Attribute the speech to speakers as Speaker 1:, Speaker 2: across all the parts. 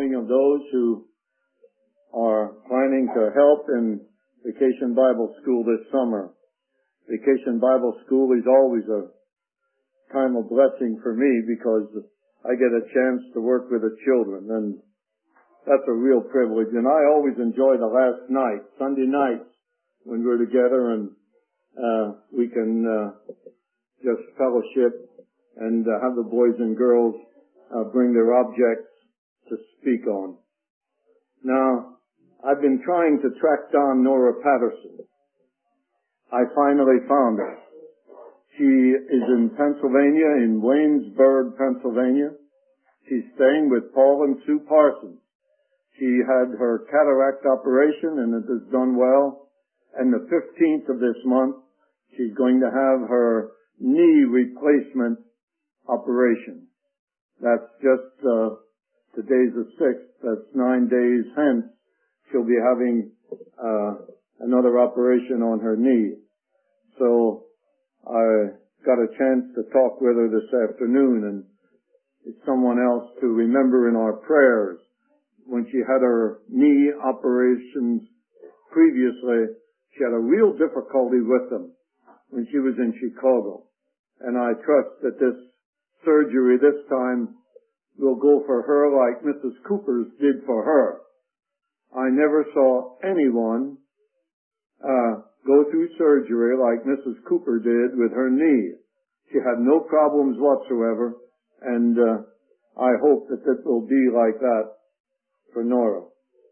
Speaker 1: knowing of those who are planning to help in Vacation Bible School this summer. Vacation Bible School is always a time of blessing for me because I get a chance to work with the children, and that's a real privilege. And I always enjoy the last night, Sunday nights, when we're together and we can just fellowship and have the boys and girls bring their objects to speak on. Now, I've been trying to track down Nora Patterson. I finally found her. She is in Pennsylvania, in Waynesburg, Pennsylvania. She's staying with Paul and Sue Parsons. She had her cataract operation and it has done well. And the 15th of this month, she's going to have her knee replacement operation. That's just, today's the 6th, that's 9 days hence. She'll be having another operation on her knee. So I got a chance to talk with her this afternoon, and it's someone else to remember in our prayers. When she had her knee operations previously, she had a real difficulty with them when she was in Chicago. And I trust that this surgery this time will go for her like Mrs. Cooper's did for her. I never saw anyone go through surgery like Mrs. Cooper did with her knee. She had no problems whatsoever, and I hope that it will be like that for Nora.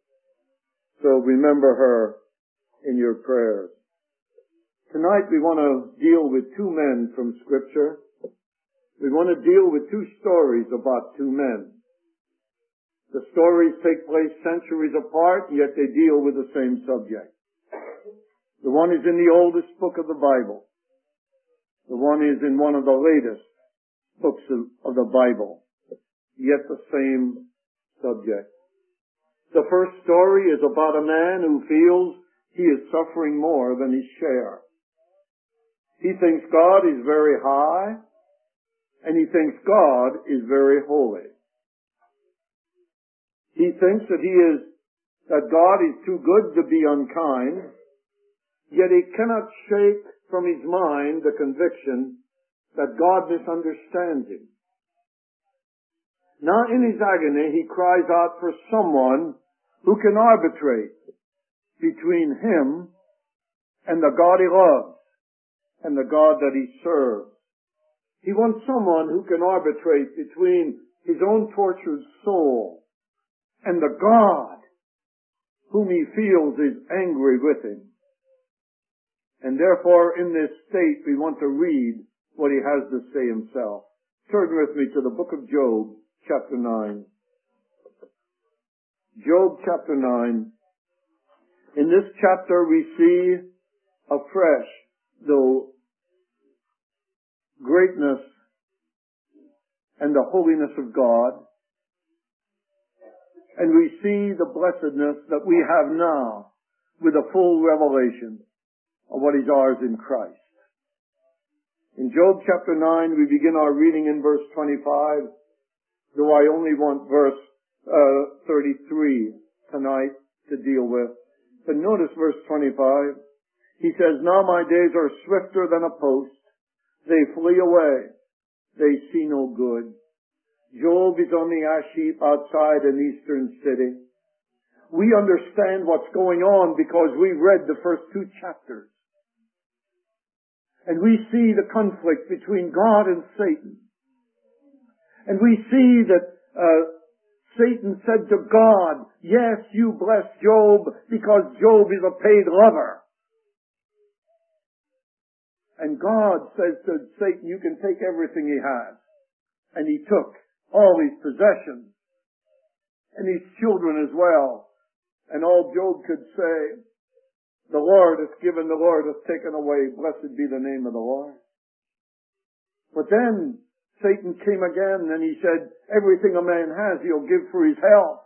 Speaker 1: So remember her in your prayers. Tonight we want to deal with two men from Scripture. We want to deal with two stories about two men. The stories take place centuries apart, yet they deal with the same subject. The one is in the oldest book of the Bible. The one is in one of the latest books of the Bible, yet the same subject. The first story is about a man who feels he is suffering more than his share. He thinks God is very high, and he thinks God is very holy. He thinks that God is too good to be unkind, yet he cannot shake from his mind the conviction that God misunderstands him. Now in his agony, he cries out for someone who can arbitrate between him and the God he loves and the God that he serves. He wants someone who can arbitrate between his own tortured soul and the God whom he feels is angry with him. And therefore, in this state, we want to read what he has to say himself. Turn with me to the book of Job, chapter 9. Job, chapter 9. In this chapter, we see afresh the greatness and the holiness of God. And we see the blessedness that we have now with a full revelation of what is ours in Christ. In Job chapter 9, we begin our reading in verse 25, though I only want verse 33 tonight to deal with. But notice verse 25. He says, "Now my days are swifter than a post. They flee away. They see no good." Job is on the ash heap outside an eastern city. We understand what's going on because we read the first two chapters. And we see the conflict between God and Satan. And we see that Satan said to God, "Yes, you bless Job because Job is a paid lover." And God says to Satan, "You can take everything he has." And he took all his possessions and his children as well. And all Job could say, "The Lord hath given, the Lord hath taken away. Blessed be the name of the Lord." But then Satan came again and he said, "Everything a man has, he'll give for his health."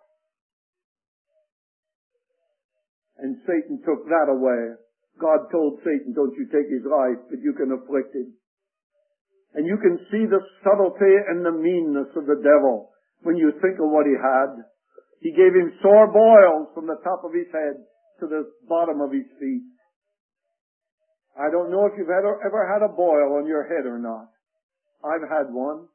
Speaker 1: And Satan took that away. God told Satan, "Don't you take his life, but you can afflict him." And you can see the subtlety and the meanness of the devil when you think of what he had. He gave him sore boils from the top of his head to the bottom of his feet. I don't know if you've ever had a boil on your head or not. I've had one.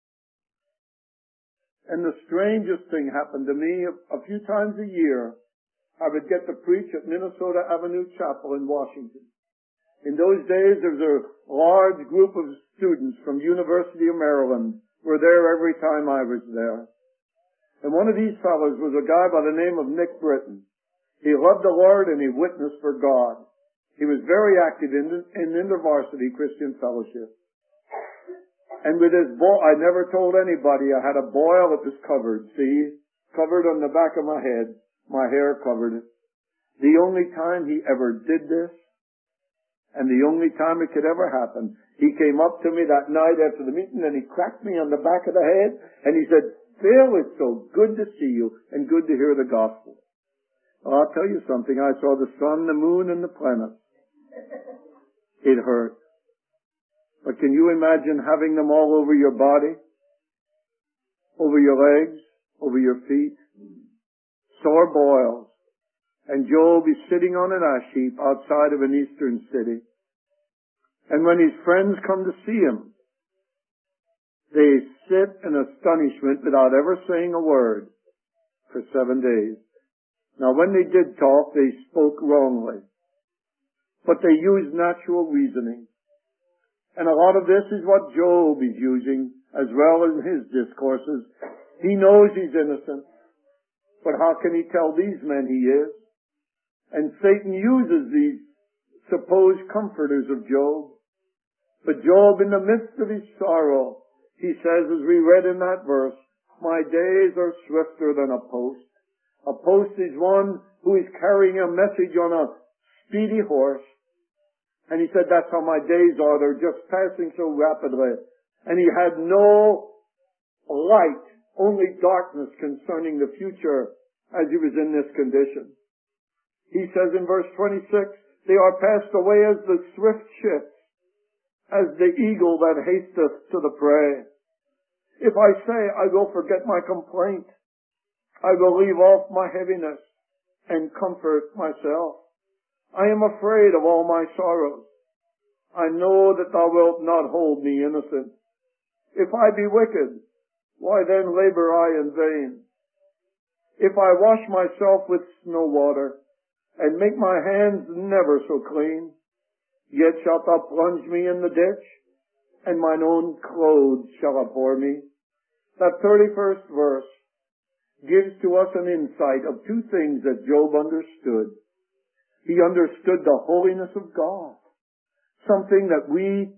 Speaker 1: And the strangest thing happened to me. A few times a year, I would get to preach at Minnesota Avenue Chapel in Washington. In those days, there was a large group of students from University of Maryland were there every time I was there. And one of these fellows was a guy by the name of Nick Britton. He loved the Lord and he witnessed for God. He was very active in InterVarsity Christian Fellowship. And with his boil, I never told anybody I had a boil that was covered. See? Covered on the back of my head. My hair covered it. The only time he ever did this, and the only time it could ever happen, he came up to me that night after the meeting and he cracked me on the back of the head and he said, "Phil, it's so good to see you and good to hear the gospel." Well, I'll tell you something. I saw the sun, the moon, and the planets. It hurt. But can you imagine having them all over your body? Over your legs? Over your feet? Sore boils. And Job is sitting on an ash heap outside of an eastern city. And when his friends come to see him, they sit in astonishment without ever saying a word for 7 days. Now when they did talk, they spoke wrongly. But they used natural reasoning. And a lot of this is what Job is using as well as his discourses. He knows he's innocent. But how can he tell these men he is? And Satan uses these supposed comforters of Job. But Job, in the midst of his sorrow, he says, as we read in that verse, "My days are swifter than a post." A post is one who is carrying a message on a speedy horse. And he said, that's how my days are. They're just passing so rapidly. And he had no light, only darkness concerning the future as he was in this condition. He says in verse 26, "They are passed away as the swift ships, as the eagle that hasteth to the prey. If I say, I will forget my complaint, I will leave off my heaviness and comfort myself. I am afraid of all my sorrows. I know that thou wilt not hold me innocent. If I be wicked, why then labor I in vain? If I wash myself with snow water, and make my hands never so clean, yet shalt thou plunge me in the ditch, and mine own clothes shall abhor me." That 31st verse gives to us an insight of two things that Job understood. He understood the holiness of God, something that we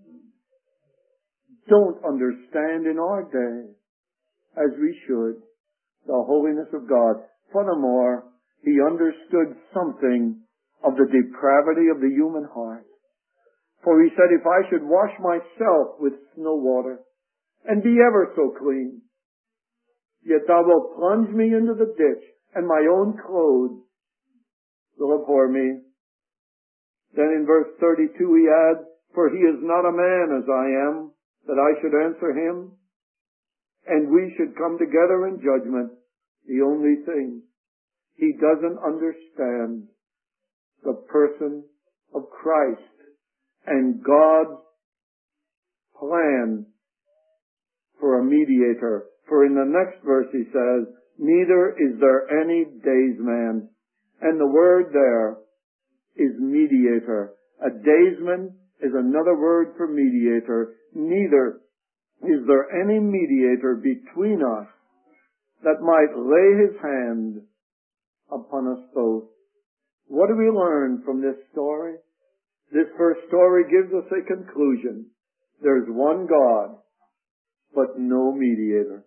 Speaker 1: don't understand in our day as we should, the holiness of God. Furthermore, he understood something of the depravity of the human heart. For he said, if I should wash myself with snow water and be ever so clean, yet thou wilt plunge me into the ditch, and my own clothes will abhor me. Then in verse 32 he adds, "For he is not a man as I am, that I should answer him, and we should come together in judgment." The only thing, he doesn't understand the person of Christ and God's plan for a mediator. For in the next verse he says, "Neither is there any daysman." And the word there is mediator. A daysman is another word for mediator. Neither is there any mediator between us that might lay his hand upon us both. What do we learn from this story? This first story gives us a conclusion. There's one God, but no mediator.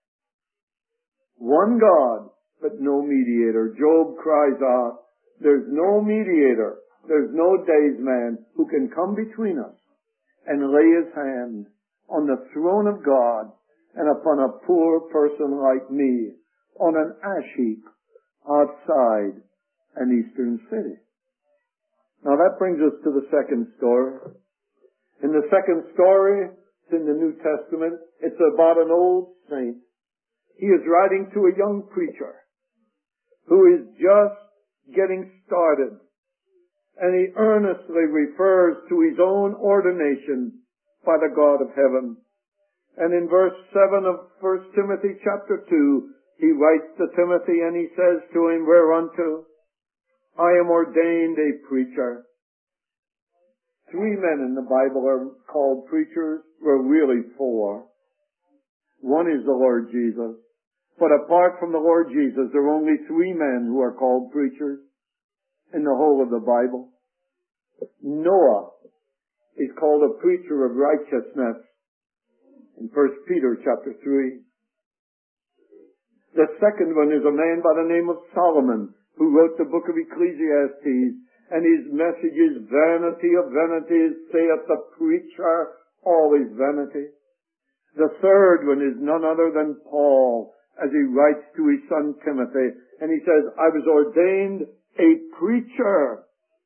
Speaker 1: One God, but no mediator. Job cries out, there's no mediator, there's no daysman who can come between us and lay his hand on the throne of God and upon a poor person like me on an ash heap outside an eastern city. Now that brings us to the second story. In the second story, it's in the New Testament, it's about an old saint. He is writing to a young preacher, who is just getting started. And he earnestly refers to his own ordination by the God of heaven. And in verse 7 of 1 Timothy chapter 2, he writes to Timothy and he says to him, whereunto I am ordained a preacher. 3 men in the Bible are called preachers. Well, really 4. One is the Lord Jesus. But apart from the Lord Jesus, there are only 3 men who are called preachers in the whole of the Bible. Noah is called a preacher of righteousness in 1 Peter chapter 3. The second one is a man by the name of Solomon, who wrote the book of Ecclesiastes, and his message is vanity of vanities, saith the preacher, all is vanity. The third one is none other than Paul, as he writes to his son Timothy, and he says, I was ordained a preacher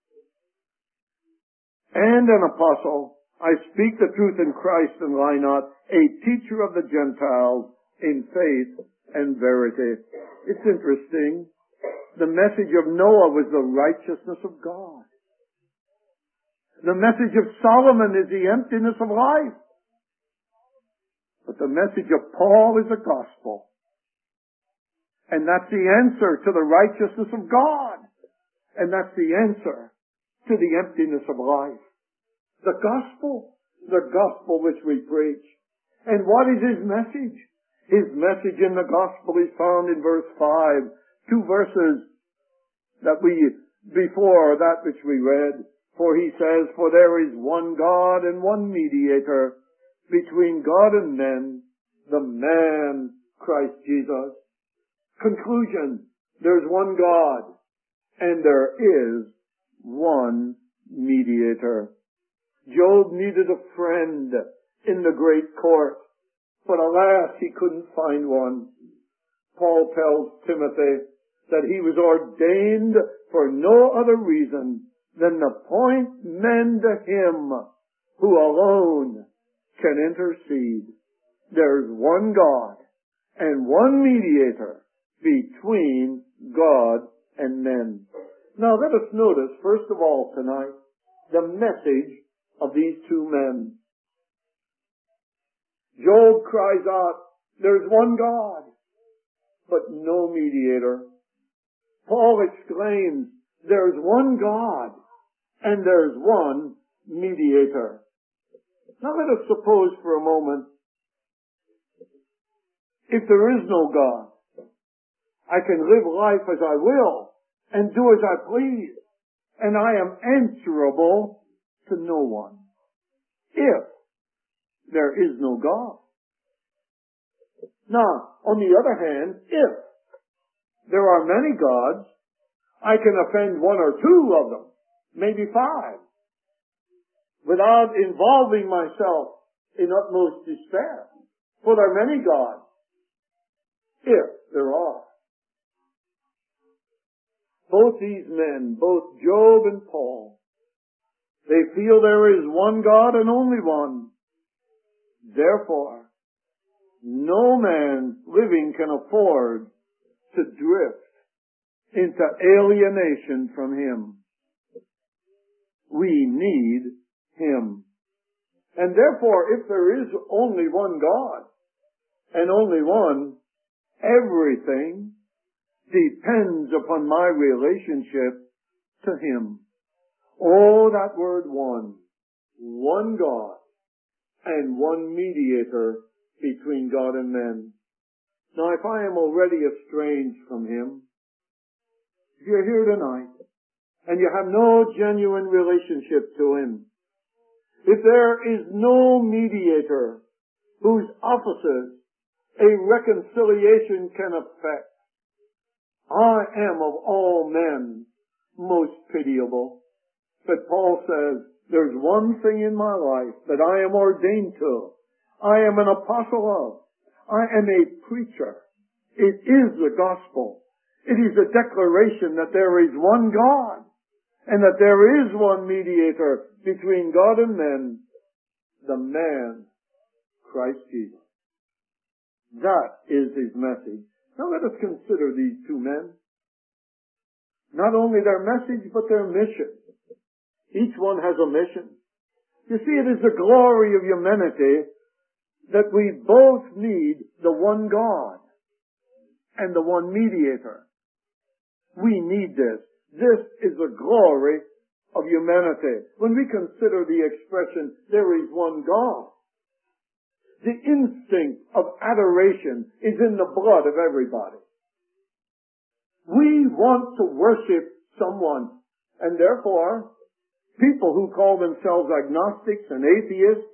Speaker 1: and an apostle. I speak the truth in Christ and lie not, a teacher of the Gentiles in faith and verity. It's interesting. The message of Noah was the righteousness of God. The message of Solomon is the emptiness of life. But the message of Paul is the gospel. And that's the answer to the righteousness of God. And that's the answer to the emptiness of life. The gospel which we preach. And what is his message? His message in the gospel is found in verse 5, 2 verses that before that which we read. For he says, for there is one God and one mediator between God and men, the man Christ Jesus. Conclusion, there's one God and there is one mediator. Job needed a friend in the great court, but alas, he couldn't find one. Paul tells Timothy that he was ordained for no other reason than to point men to him who alone can intercede. There's one God and one mediator between God and men. Now let us notice, first of all tonight, the message of these 2 men. Job cries out, there's one God, but no mediator. Paul exclaims, there's one God and there's one mediator. Now let us suppose for a moment, if there is no God, I can live life as I will and do as I please, and I am answerable to no one. If there is no God. Now, on the other hand, if there are many gods, I can offend 1 or 2 of them, maybe 5, without involving myself in utmost despair. For there are many gods, if there are. Both these men, both Job and Paul, they feel there is one God and only one. Therefore, no man living can afford to drift into alienation from him. We need him. And therefore, if there is only one God and only one, everything depends upon my relationship to him. Oh, that word one. One God and one mediator between God and men. Now, if I am already estranged from him, if you're here tonight and you have no genuine relationship to him, if there is no mediator whose offices a reconciliation can effect, I am of all men most pitiable. But Paul says, there's one thing in my life that I am ordained to. I am an apostle of. I am a preacher. It is the gospel. It is a declaration that there is one God and that there is one mediator between God and men, the man, Christ Jesus. That is his message. Now let us consider these 2 men. not only their message, but their mission. Each one has a mission. You see, it is the glory of humanity that we both need the one God and the one mediator. We need this. This is the glory of humanity. When we consider the expression, there is one God, the instinct of adoration is in the blood of everybody. We want to worship someone, and therefore, people who call themselves agnostics and atheists,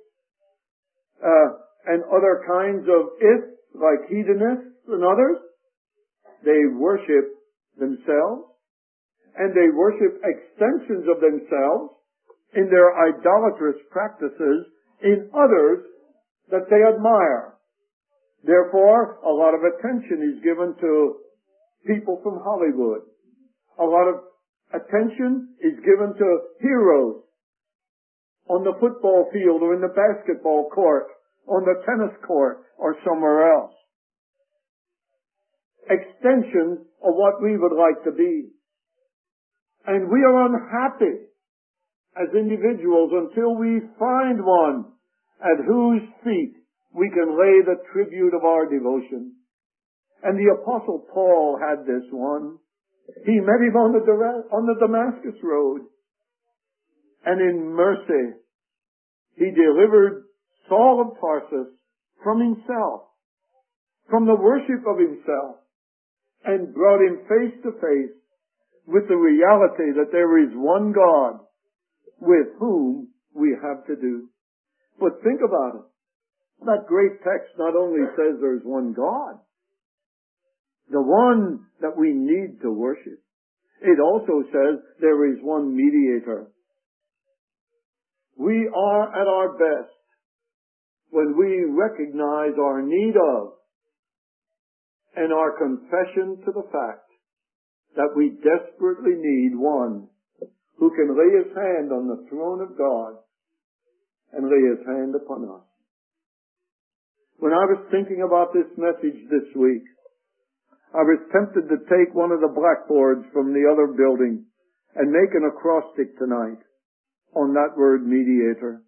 Speaker 1: and other kinds of ists, like hedonists and others, they worship themselves, and they worship extensions of themselves in their idolatrous practices in others that they admire. Therefore, a lot of attention is given to people from Hollywood. A lot of attention is given to heroes on the football field or in the basketball court, on the tennis court, or somewhere else. Extensions of what we would like to be. And we are unhappy as individuals until we find one at whose feet we can lay the tribute of our devotion. And the Apostle Paul had this one. He met him on the Damascus road. And in mercy, he delivered Saul of Tarsus from himself, from the worship of himself, and brought him face to face with the reality that there is one God with whom we have to do. But think about it. That great text not only says there's one God, the one that we need to worship, it also says there is one mediator. We are at our best when we recognize our need of and our confession to the fact that we desperately need one who can lay his hand on the throne of God and lay his hand upon us. When I was thinking about this message this week, I was tempted to take one of the blackboards from the other building and make an acrostic tonight on that word mediator.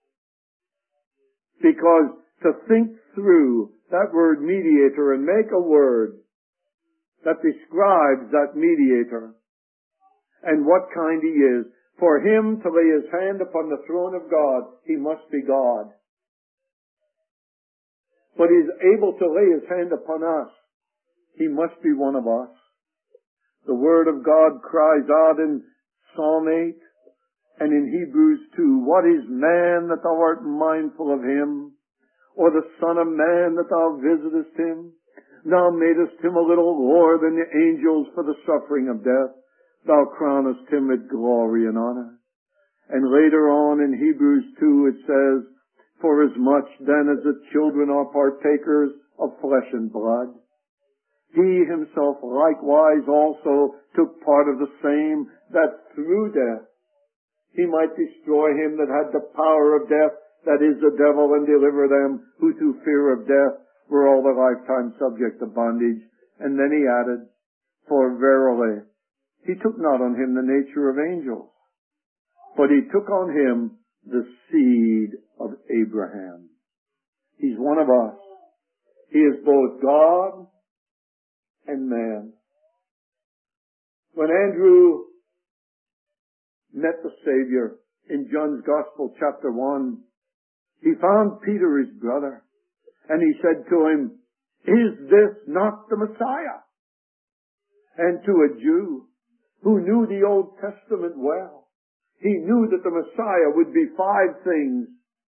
Speaker 1: Because to think through that word mediator and make a word that describes that mediator and what kind he is, for him to lay his hand upon the throne of God, he must be God. But he's able to lay his hand upon us. He must be one of us. The Word of God cries out in Psalm 8 and in Hebrews 2, what is man that thou art mindful of him? Or the Son of Man that thou visitest him? Thou madest him a little lower than the angels for the suffering of death. Thou crownest him with glory and honor. And later on in Hebrews 2 it says, for as much then as the children are partakers of flesh and blood, he himself likewise also took part of the same, that through death he might destroy him that had the power of death, that is the devil, and deliver them who through fear of death were all their lifetime subject to bondage. And then he added, for verily he took not on him the nature of angels, but he took on him the seed of Abraham. He's one of us. He is both God and man. When Andrew met the Savior in John's Gospel, chapter 1, he found Peter, his brother, and he said to him, is this not the Messiah? And to a Jew who knew the Old Testament well, he knew that the Messiah would be 5 things,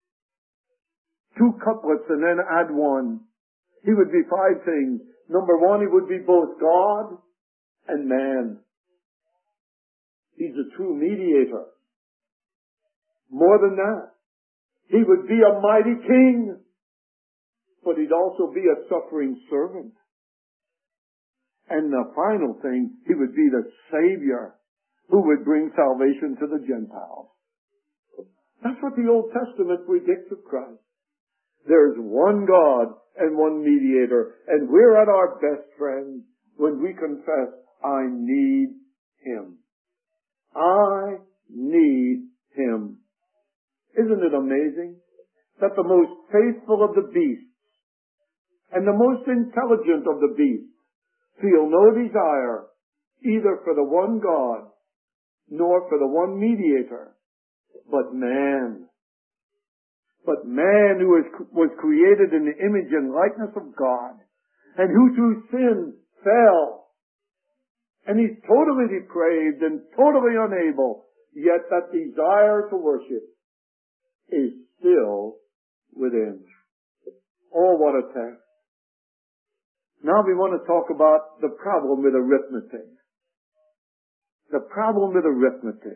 Speaker 1: 2 couplets and then add 1. He would be 5 things. Number 1, he would be both God and man. He's a true mediator. More than that, he would be a mighty king, but he'd also be a suffering servant. And the final thing, he would be the Savior who would bring salvation to the Gentiles. That's what the Old Testament predicts of Christ. There's one God and one mediator, and we're at our best, friends, when we confess, I need him. it amazing that the most faithful of the beasts and the most intelligent of the beasts feel no desire either for the one God nor for the one mediator, but man. But man who was created in the image and likeness of God, and who through sin fell, and he's totally depraved and totally unable, yet that desire to worship is still within. Oh, what a text. Now we want to talk about the problem with arithmetic. The problem with arithmetic.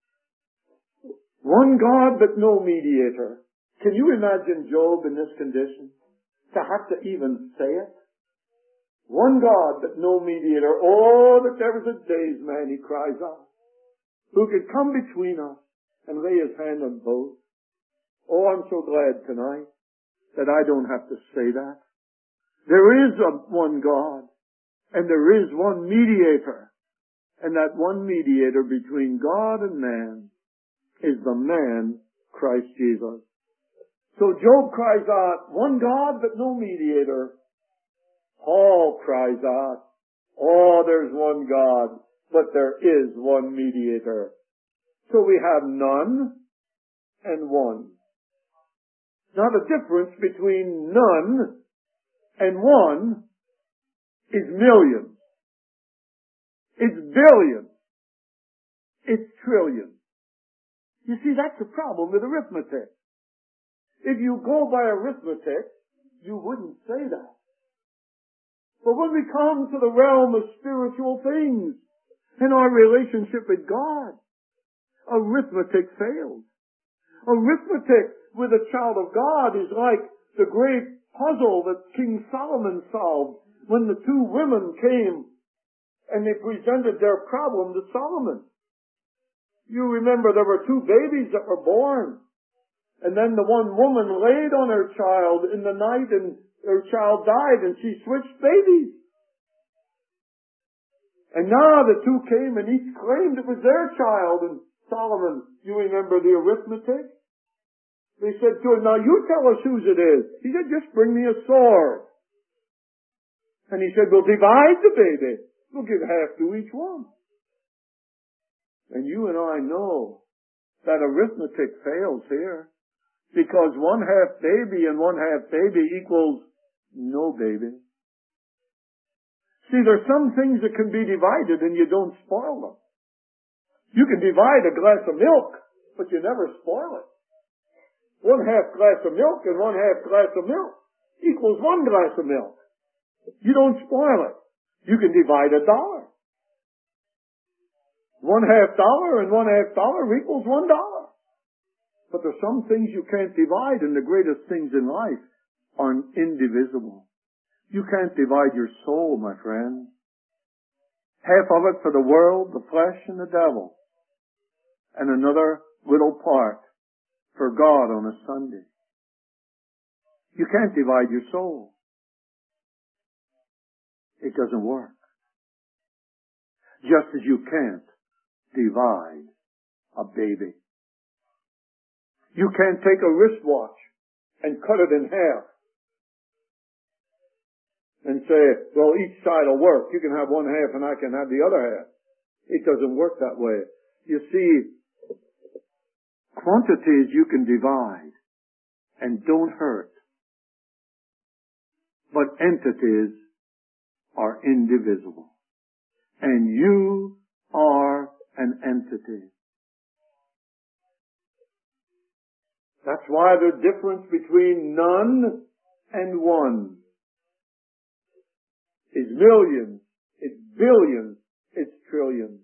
Speaker 1: One God but no mediator. Can you imagine Job in this condition? To have to even say it? One God but no mediator. Oh, that there was a days man, he cries out, who could come between us and lay his hand on both. Oh, I'm so glad tonight that I don't have to say that. There is one God, and there is one mediator, and that one mediator between God and man is the man, Christ Jesus. So Job cries out, one God but no mediator. Paul cries out, oh, there's one God, but there is one mediator. So we have none and one. Now the difference between none and one is millions. It's billions. It's trillions. You see, that's the problem with arithmetic. If you go by arithmetic, you wouldn't say that. But when we come to the realm of spiritual things, in our relationship with God, arithmetic fails. Arithmetic with a child of God is like the great puzzle that King Solomon solved when the two women came and they presented their problem to Solomon. You remember there were two babies that were born. And then the one woman laid on her child in the night and her child died and she switched babies. And now the two came and each claimed it was their child. And Solomon, you remember the arithmetic? They said to him, now you tell us whose it is. He said, just bring me a sword. And he said, we'll divide the baby. We'll give half to each one. And you and I know that arithmetic fails here. Because one half baby and one half baby equals no baby. See, there's some things that can be divided and you don't spoil them. You can divide a glass of milk, but you never spoil it. One half glass of milk and one half glass of milk equals one glass of milk. You don't spoil it. You can divide $1. $1 and $1 equals $1. But there's some things you can't divide, and the greatest things in life are indivisible. You can't divide your soul, my friend. Half of it for the world, the flesh, and the devil. And another little part for God on a Sunday. You can't divide your soul. It doesn't work. Just as you can't divide a baby. You can't take a wristwatch and cut it in half and say, well, each side will work. You can have one half and I can have the other half. It doesn't work that way. You see, quantities you can divide and don't hurt. But entities are indivisible. And you are an entity. That's why the difference between none and one is millions, it's billions, it's trillions.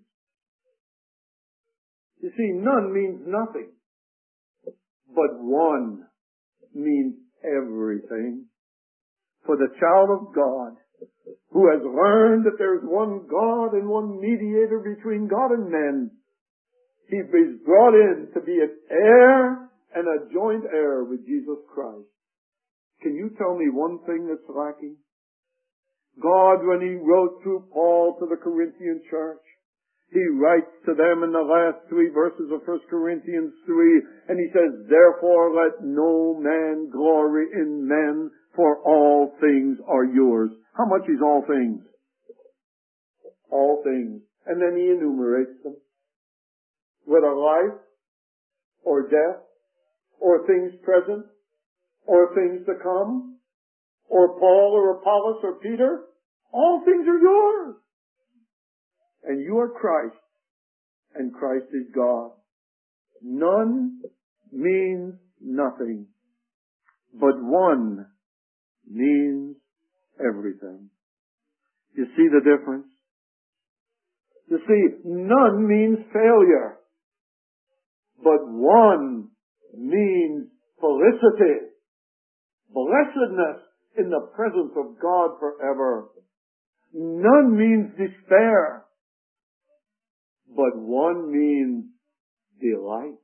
Speaker 1: You see, none means nothing, but one means everything. For the child of God, who has learned that there is one God and one mediator between God and men, he is brought in to be an heir and a joint heir with Jesus Christ. Can you tell me one thing that's lacking? God, when he wrote through Paul to the Corinthian church, He writes to them in the last 3 verses of 1 Corinthians 3, and he says, therefore let no man glory in men, for all things are yours. How much is all things? All things. And then he enumerates them. Whether life, or death, or things present, or things to come, or Paul, or Apollos, or Peter, all things are yours. And you are Christ, and Christ is God. None means nothing, but one means everything. You see the difference? You see, none means failure, but one means felicity, blessedness in the presence of God forever. None means despair, but one means delight.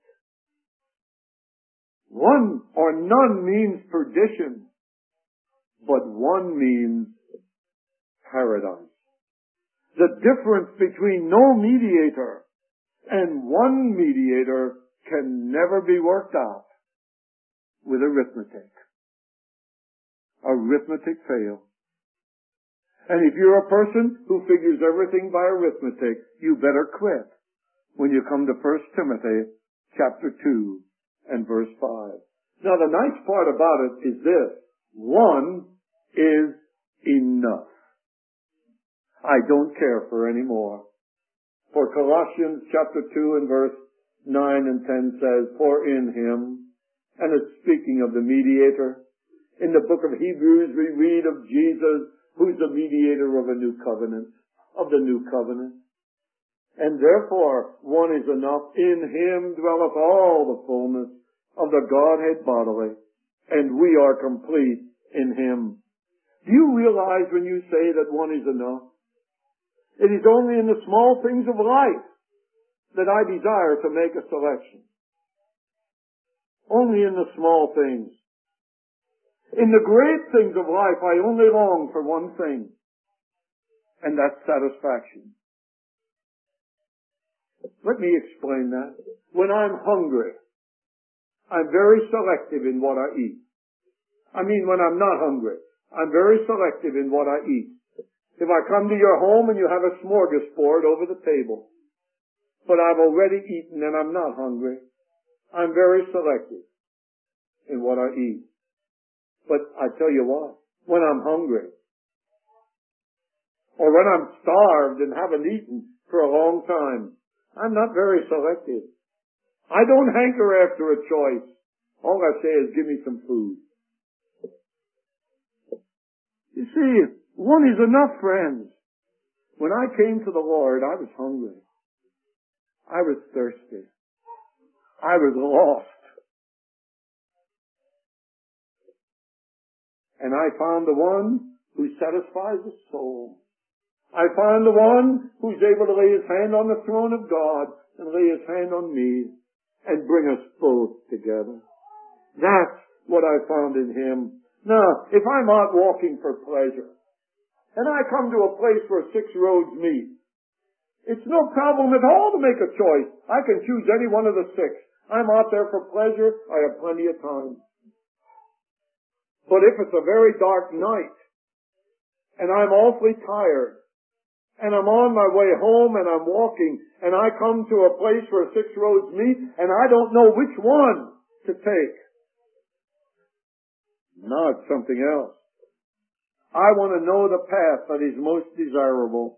Speaker 1: One or none means perdition, but one means paradise. The difference between no mediator and one mediator can never be worked out with arithmetic. Arithmetic fails. And if you're a person who figures everything by arithmetic, you better quit when you come to 1 Timothy chapter 2 and verse 5. Now the nice part about it is this. One is enough. I don't care for any more. For Colossians chapter 2 and verse 9 and 10 says, for in him, and it's speaking of the mediator. In the book of Hebrews we read of Jesus, who's the mediator of a new covenant, of the new covenant. And therefore, one is enough. In him dwelleth all the fullness of the Godhead bodily, and we are complete in him. Do you realize when you say that one is enough? It is only in the small things of life that I desire to make a selection. Only in the small things. In the great things of life, I only long for one thing, and that's satisfaction. Let me explain that. When I'm hungry, I'm very selective in what I eat. I mean, when I'm not hungry, I'm very selective in what I eat. If I come to your home and you have a smorgasbord over the table, but I've already eaten and I'm not hungry, I'm very selective in what I eat. But I tell you what, when I'm hungry, or when I'm starved and haven't eaten for a long time, I'm not very selective. I don't hanker after a choice. All I say is, give me some food. You see, one is enough, friends. When I came to the Lord, I was hungry. I was thirsty. I was lost. And I found the one who satisfies the soul. I found the one who's able to lay his hand on the throne of God and lay his hand on me and bring us both together. That's what I found in him. Now, if I'm out walking for pleasure, and I come to a place where 6 roads meet, it's no problem at all to make a choice. I can choose any one of the 6. I'm out there for pleasure. I have plenty of time. But if it's a very dark night, and I'm awfully tired, and I'm on my way home and I'm walking, and I come to a place where 6 roads meet, and I don't know which one to take. No, it's something else. I want to know the path that is most desirable.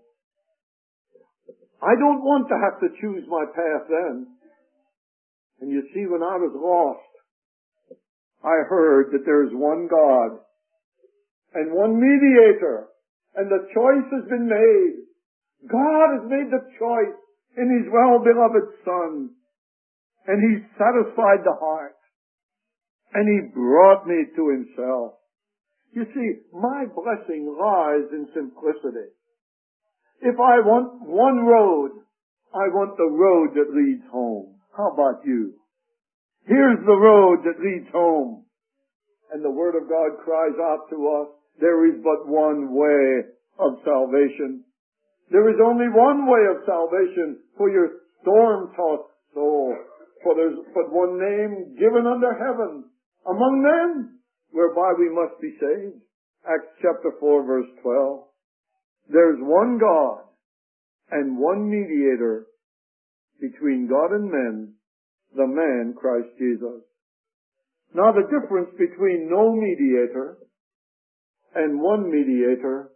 Speaker 1: I don't want to have to choose my path then. And you see, when I was lost, I heard that there is one God and one mediator, and the choice has been made. God has made the choice in his well-beloved Son, and he satisfied the heart, and he brought me to himself. You see, my blessing lies in simplicity. If I want one road, I want the road that leads home. How about you? Here's the road that leads home. And the Word of God cries out to us, there is but one way of salvation. There is only one way of salvation for your storm-tossed soul. For there's but one name given under heaven among men whereby we must be saved. Acts chapter 4 verse 12. There's one God and one mediator between God and men, the man Christ Jesus. Now the difference between no mediator and one mediator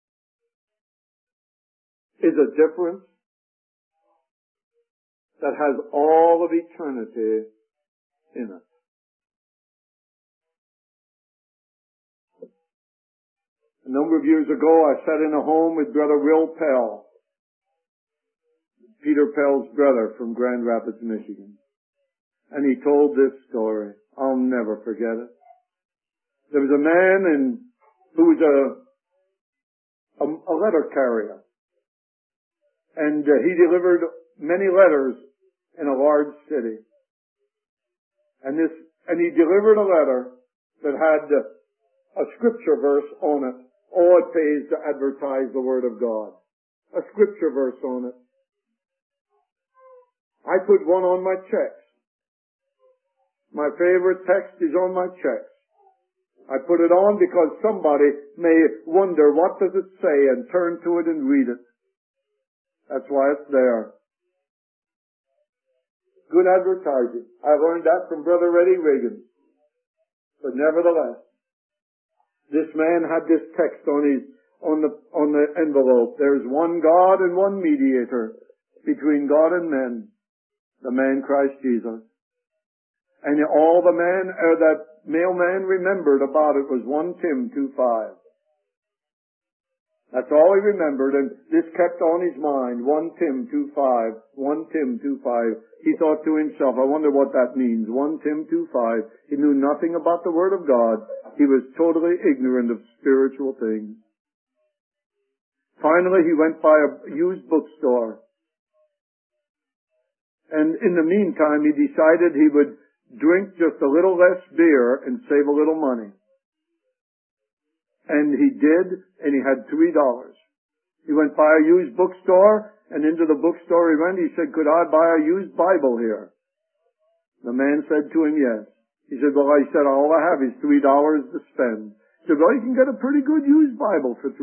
Speaker 1: is a difference that has all of eternity in it. A number of years ago, I sat in a home with Brother Will Pell, Peter Pell's brother from Grand Rapids, Michigan. And he told this story. I'll never forget it. There was a man who was a letter carrier. And he delivered many letters in a large city. And he delivered a letter that had a scripture verse on it. Oh, it pays to advertise the Word of God. A scripture verse on it. I put one on my checks. My favorite text is on my checks. I put it on because somebody may wonder, what does it say, and turn to it and read it. That's why it's there. Good advertising. I learned that from Brother Eddie Reagan. But nevertheless, this man had this text on the envelope. There's one God and one mediator between God and men, the man Christ Jesus. And all that mailman remembered about it was 1 Tim 2:5. That's all he remembered, and this kept on his mind. 1 Tim 2:5. 1 Tim 2:5. He thought to himself, I wonder what that means. 1 Tim 2:5. He knew nothing about the Word of God. He was totally ignorant of spiritual things. Finally, he went by a used bookstore. And in the meantime, he decided he would drink just a little less beer and save a little money. And he did, and he had $3. He went by a used bookstore, and into the bookstore he went. He said, could I buy a used Bible here? The man said to him, yes. He said, well, all I have is $3 to spend. He said, well, you can get a pretty good used Bible for $3.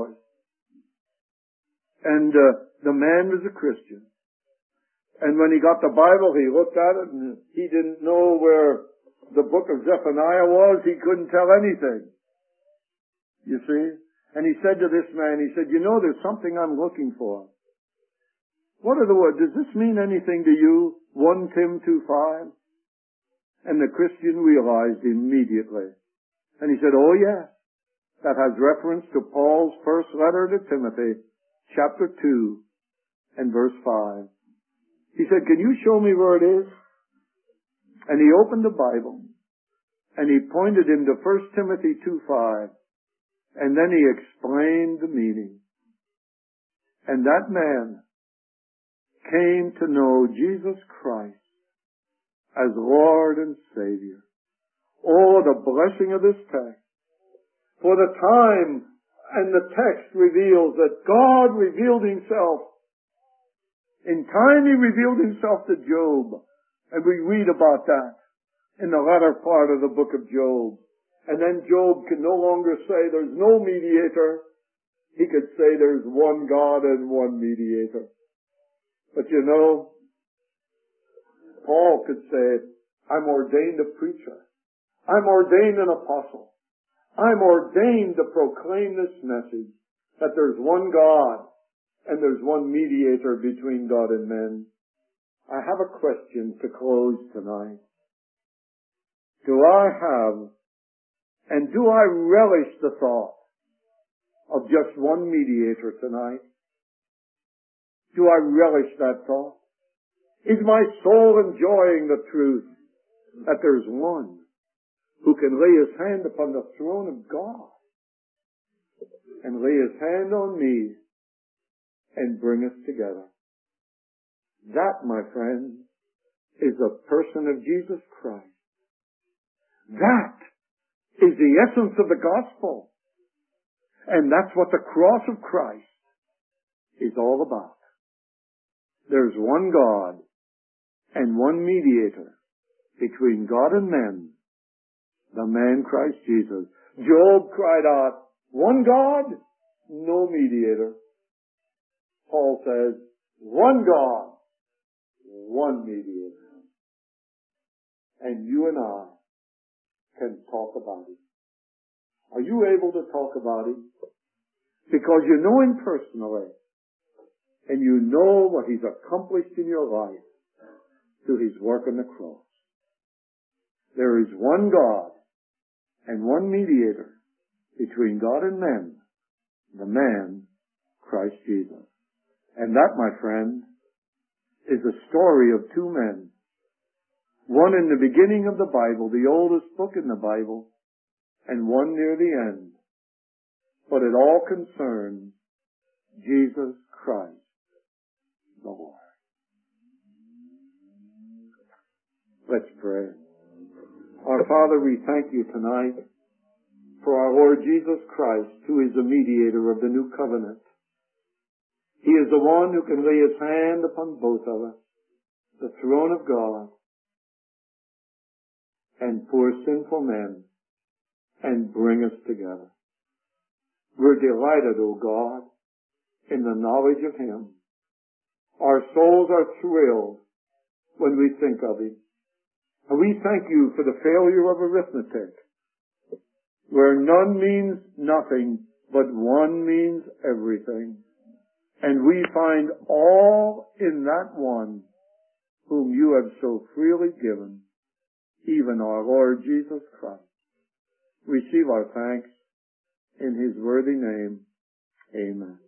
Speaker 1: And the man was a Christian. And when he got the Bible, he looked at it, and he didn't know where the book of Zephaniah was. He couldn't tell anything. You see? And he said to this man, he said, there's something I'm looking for. What are the words? Does this mean anything to you? 1 Tim 2:5? And the Christian realized immediately. And he said, oh yes. That has reference to Paul's first letter to Timothy, chapter 2 and verse 5. He said, can you show me where it is? And he opened the Bible, and he pointed him to 1 Timothy 2:5, and then he explained the meaning. And that man came to know Jesus Christ as Lord and Savior. Oh, the blessing of this text. For the time and the text reveals that God revealed Himself. In time He revealed Himself to Job. And we read about that in the latter part of the book of Job. And then Job can no longer say there's no mediator. He could say there's one God and one mediator. But Paul could say, I'm ordained a preacher. I'm ordained an apostle. I'm ordained to proclaim this message that there's one God and there's one mediator between God and men. I have a question to close tonight. Do I have and do I relish the thought of just one mediator tonight? Do I relish that thought? Is my soul enjoying the truth that there's one who can lay his hand upon the throne of God and lay his hand on me and bring us together? That, my friend, is the person of Jesus Christ. That is the essence of the gospel. And that's what the cross of Christ all about. There's one God and one mediator between God and men, the man Christ Jesus. Job cried out, one God, no mediator. Paul says, one God, one mediator. And you and I can talk about it. Are you able to talk about it? Because you know him personally, and you know what he's accomplished in your life through his work on the cross. There is one God and one mediator between God and men, the man, Christ Jesus. And that, my friend, is the story of two men. One in the beginning of the Bible, the oldest book in the Bible, and one near the end. But it all concerns Jesus Christ, the Lord. Let's pray. Our Father, we thank you tonight for our Lord Jesus Christ, who is the mediator of the new covenant. He is the one who can lay his hand upon both of us, the throne of God, and poor sinful men, and bring us together. We're delighted, O God, in the knowledge of him. Our souls are thrilled when we think of him. And we thank you for the failure of arithmetic, where none means nothing, but one means everything. And we find all in that one whom you have so freely given, even our Lord Jesus Christ. Receive our thanks in his worthy name. Amen.